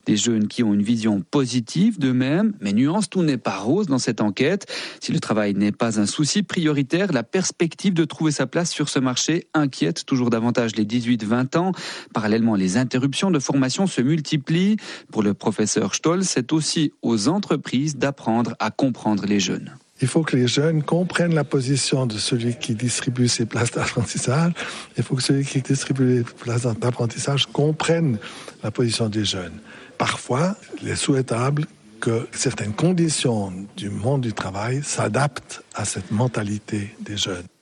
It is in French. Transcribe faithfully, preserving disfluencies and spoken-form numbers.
Des jeunes qui ont une vision positive d'eux-mêmes, mais nuance, tout n'est pas rose dans cette enquête. Si le travail n'est pas un souci prioritaire, la perspective de trouver sa place sur ce marché inquiète toujours davantage les dix-huit vingt ans. Parallèlement, les interruptions de formation se multiplient. Pour le professeur Stoll, c'est aussi aux entreprises d'apprendre à comprendre les jeunes. Il faut que les jeunes comprennent la position de celui qui distribue ces places d'apprentissage. Il faut que celui qui distribue les places d'apprentissage comprenne la position des jeunes. Parfois, il est souhaitable que certaines conditions du monde du travail s'adaptent à cette mentalité des jeunes.